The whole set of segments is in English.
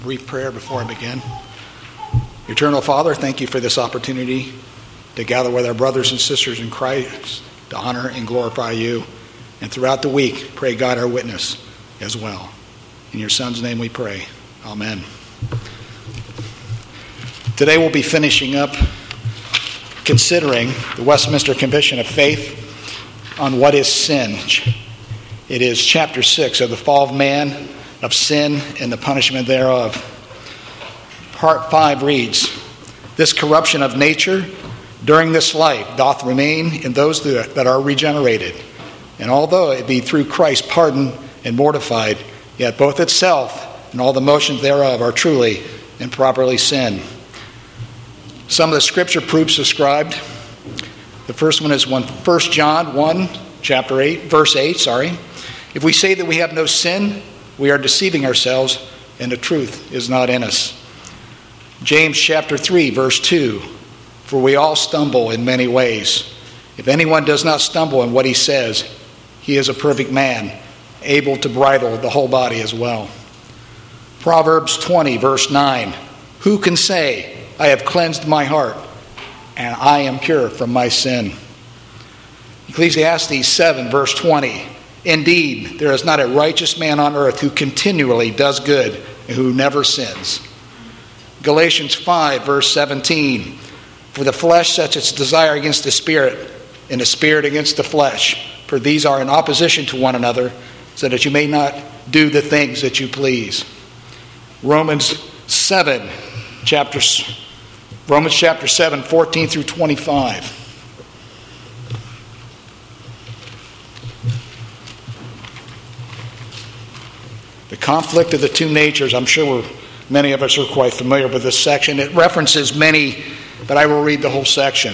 Brief prayer before I begin. Eternal Father, thank you for this opportunity to gather with our brothers and sisters in Christ to honor and glorify you. And throughout the week, pray God our witness as well. In your Son's name we pray. Amen. Today we'll be finishing up considering the Westminster Confession of Faith on what is sin. It is chapter 6 of the fall of man, of sin and the punishment thereof. Part 5 reads, "This corruption of nature during this life doth remain in those that are regenerated. And although it be through Christ pardoned and mortified, yet both itself and all the motions thereof are truly and properly sin." Some of the scripture proofs described. The first one is 1 John 1, chapter 8, verse 8, "If we say that we have no sin, we are deceiving ourselves, and the truth is not in us." James chapter 3, verse 2, "For we all stumble in many ways. If anyone does not stumble in what he says, he is a perfect man, able to bridle the whole body as well." Proverbs 20, verse 9, "Who can say, I have cleansed my heart, and I am pure from my sin?" Ecclesiastes 7, verse 20, "Indeed, there is not a righteous man on earth who continually does good and who never sins." Galatians 5, verse 17, "For the flesh sets its desire against the spirit, and the spirit against the flesh. For these are in opposition to one another, so that you may not do the things that you please." Romans chapter 7, 14 through 25. The conflict of the two natures. I'm sure many of us are quite familiar with this section. It references many, but I will read the whole section.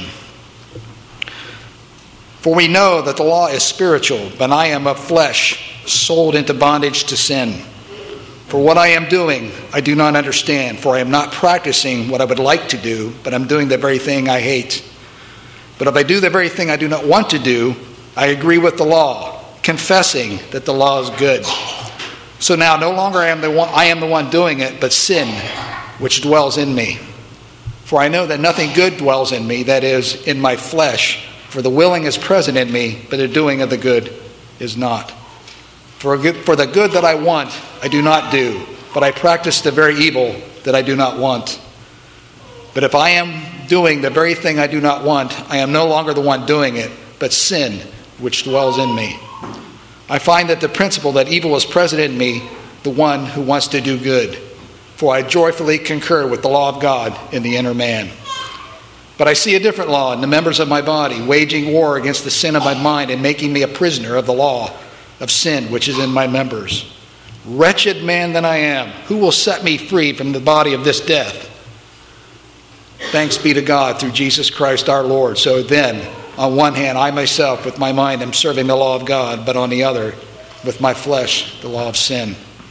"For we know that the law is spiritual, but I am of flesh, sold into bondage to sin. For what I am doing, I do not understand, for I am not practicing what I would like to do, but I'm doing the very thing I hate. But if I do the very thing I do not want to do, I agree with the law, confessing that the law is good. So now no longer I am the one doing it, but sin, which dwells in me. For I know that nothing good dwells in me, that is, in my flesh. For the willing is present in me, but the doing of the good is not. For the good that I want, I do not do, but I practice the very evil that I do not want. But if I am doing the very thing I do not want, I am no longer the one doing it, but sin, which dwells in me. I find that the principle that evil is present in me, the one who wants to do good. For I joyfully concur with the law of God in the inner man. But I see a different law in the members of my body, waging war against the sin of my mind and making me a prisoner of the law of sin which is in my members. Wretched man that I am, who will set me free from the body of this death? Thanks be to God through Jesus Christ our Lord. So then, on one hand, I myself with my mind am serving the law of God, but on the other, with my flesh, the law of sin."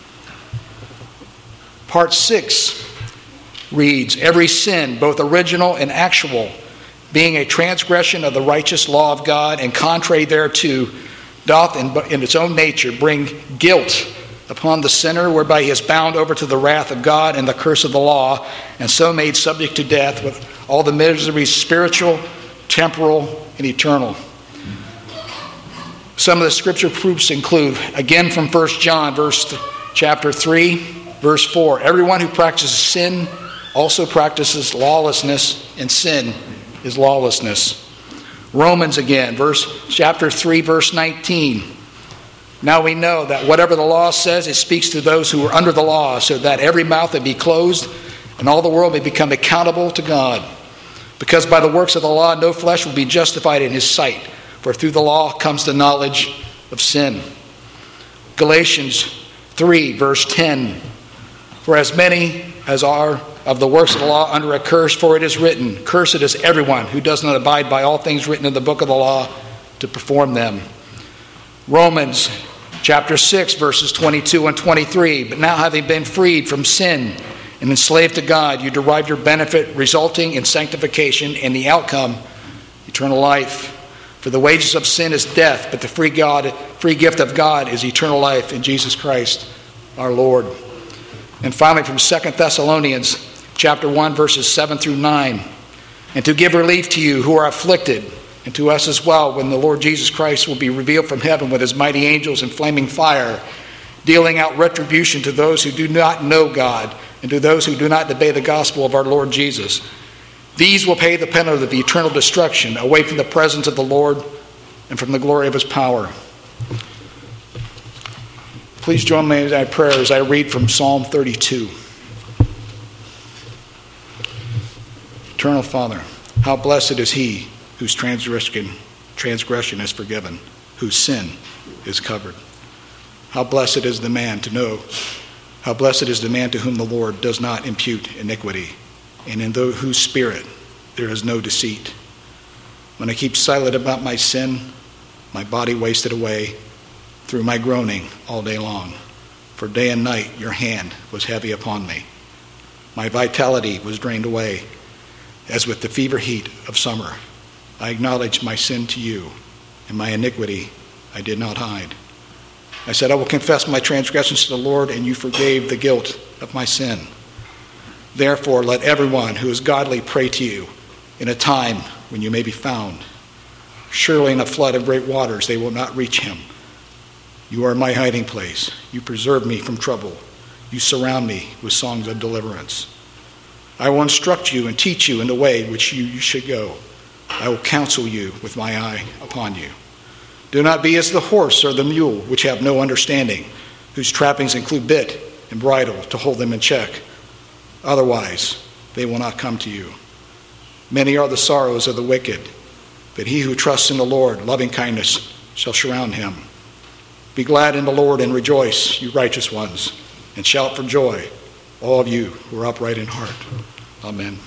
Part 6 reads, "Every sin, both original and actual, being a transgression of the righteous law of God and contrary thereto, doth in its own nature bring guilt upon the sinner, whereby he is bound over to the wrath of God and the curse of the law, and so made subject to death with all the miseries spiritual, temporal, and eternal." Some of the scripture proofs include, again from 1 John chapter 3, verse 4, "Everyone who practices sin also practices lawlessness, and sin is lawlessness." Romans again, chapter 3, verse 19. "Now we know that whatever the law says, it speaks to those who are under the law, so that every mouth may be closed, and all the world may become accountable to God. Because by the works of the law, no flesh will be justified in his sight, for through the law comes the knowledge of sin." Galatians 3, verse 10, "For as many as are of the works of the law under a curse, for it is written, Cursed is everyone who does not abide by all things written in the book of the law to perform them." Romans chapter 6, verses 22 and 23, "But now having been freed from sin and enslaved to God, you derive your benefit, resulting in sanctification, and the outcome, eternal life. For the wages of sin is death, but the free gift of God is eternal life in Jesus Christ our Lord." And finally, from 2 Thessalonians chapter 1, verses 7 through 9, and to give relief to you who are afflicted, and to us as well, when the Lord Jesus Christ will be revealed from heaven with his mighty angels in flaming fire, dealing out retribution to those who do not know God, and to those who do not obey the gospel of our Lord Jesus. These will pay the penalty of the eternal destruction, away from the presence of the Lord and from the glory of his power. Please join me in my prayer as I read from Psalm 32. Eternal Father, how blessed is he whose transgression is forgiven, whose sin is covered. How blessed is the man to know, how blessed is the man to whom the Lord does not impute iniquity, and in whose spirit there is no deceit. When I keep silent about my sin, my body wasted away through my groaning all day long. For day and night your hand was heavy upon me. My vitality was drained away, as with the fever heat of summer. I acknowledged my sin to you, and my iniquity I did not hide. I said, I will confess my transgressions to the Lord, and you forgave the guilt of my sin. Therefore, let everyone who is godly pray to you in a time when you may be found. Surely in a flood of great waters they will not reach him. You are my hiding place. You preserve me from trouble. You surround me with songs of deliverance. I will instruct you and teach you in the way which you should go. I will counsel you with my eye upon you. Do not be as the horse or the mule, which have no understanding, whose trappings include bit and bridle to hold them in check. Otherwise, they will not come to you. Many are the sorrows of the wicked, but he who trusts in the Lord, loving kindness shall surround him. Be glad in the Lord and rejoice, you righteous ones, and shout for joy, all of you who are upright in heart. Amen.